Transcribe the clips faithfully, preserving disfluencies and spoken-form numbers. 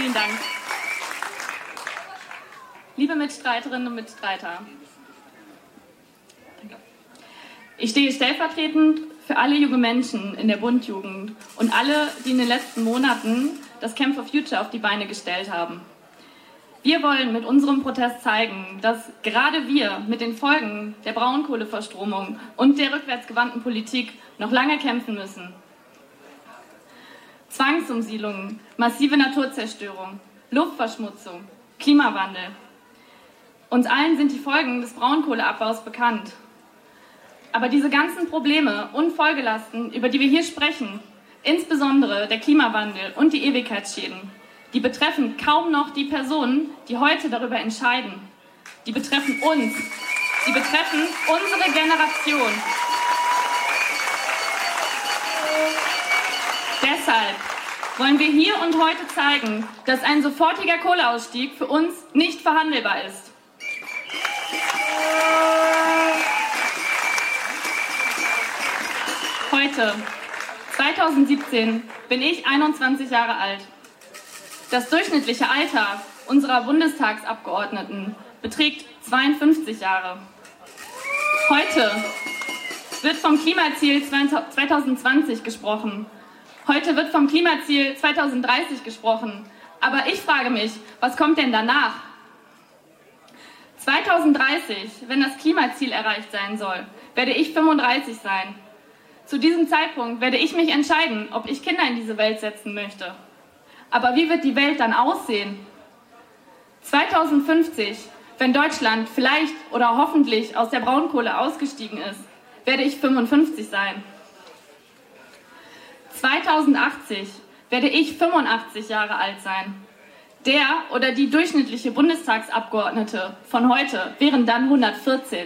Vielen Dank. Liebe Mitstreiterinnen und Mitstreiter, ich stehe stellvertretend für alle junge Menschen in der Bund-Jugend und alle, die in den letzten Monaten das Camp for Future auf die Beine gestellt haben. Wir wollen mit unserem Protest zeigen, dass gerade wir mit den Folgen der Braunkohleverstromung und der rückwärtsgewandten Politik noch lange kämpfen müssen. Zwangsumsiedlungen, massive Naturzerstörung, Luftverschmutzung, Klimawandel. Uns allen sind die Folgen des Braunkohleabbaus bekannt. Aber diese ganzen Probleme und Folgelasten, über die wir hier sprechen, insbesondere der Klimawandel und die Ewigkeitsschäden, die betreffen kaum noch die Personen, die heute darüber entscheiden. Die betreffen uns. Die betreffen unsere Generation. Deshalb wollen wir hier und heute zeigen, dass ein sofortiger Kohleausstieg für uns nicht verhandelbar ist. Heute, zweitausendsiebzehn, bin ich einundzwanzig Jahre alt. Das durchschnittliche Alter unserer Bundestagsabgeordneten beträgt zweiundfünfzig Jahre. Heute wird vom Klimaziel zweitausendzwanzig gesprochen. Heute wird vom Klimaziel zweitausenddreißig gesprochen. Aber ich frage mich, was kommt denn danach? zweitausenddreißig, wenn das Klimaziel erreicht sein soll, werde ich fünfunddreißig sein. Zu diesem Zeitpunkt werde ich mich entscheiden, ob ich Kinder in diese Welt setzen möchte. Aber wie wird die Welt dann aussehen? zweitausendfünfzig, wenn Deutschland vielleicht oder hoffentlich aus der Braunkohle ausgestiegen ist, werde ich fünfundfünfzig sein. zweitausendachtzig werde ich fünfundachtzig Jahre alt sein. Der oder die durchschnittliche Bundestagsabgeordnete von heute wären dann hundertvierzehn.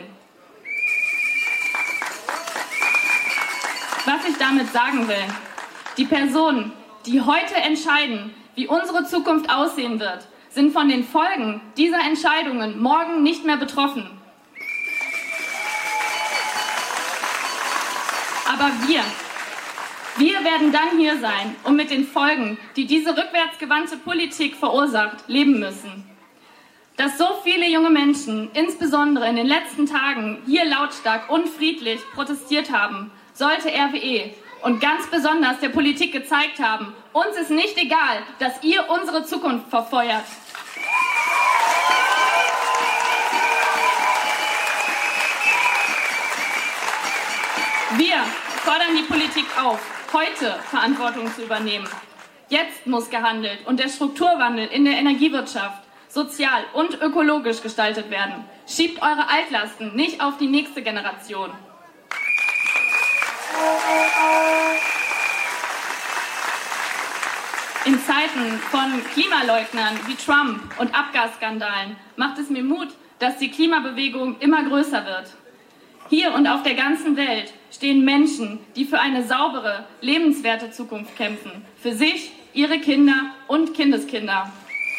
Was ich damit sagen will, die Personen, die heute entscheiden, wie unsere Zukunft aussehen wird, sind von den Folgen dieser Entscheidungen morgen nicht mehr betroffen. Aber wir, wir werden dann hier sein und mit den Folgen, die diese rückwärtsgewandte Politik verursacht, leben müssen. Dass so viele junge Menschen, insbesondere in den letzten Tagen, hier lautstark und friedlich protestiert haben, sollte R W E und ganz besonders der Politik gezeigt haben, uns ist nicht egal, dass ihr unsere Zukunft verfeuert. Wir fordern die Politik auf, heute Verantwortung zu übernehmen. Jetzt muss gehandelt und der Strukturwandel in der Energiewirtschaft sozial und ökologisch gestaltet werden. Schiebt eure Altlasten nicht auf die nächste Generation. In Zeiten von Klimaleugnern wie Trump und Abgasskandalen macht es mir Mut, dass die Klimabewegung immer größer wird. Hier und auf der ganzen Welt stehen Menschen, die für eine saubere, lebenswerte Zukunft kämpfen. Für sich, ihre Kinder und Kindeskinder.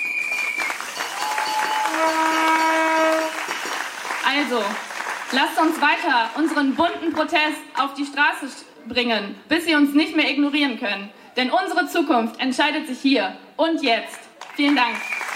Also, lasst uns weiter unseren bunten Protest auf die Straße bringen, bis sie uns nicht mehr ignorieren können. Denn unsere Zukunft entscheidet sich hier und jetzt. Vielen Dank.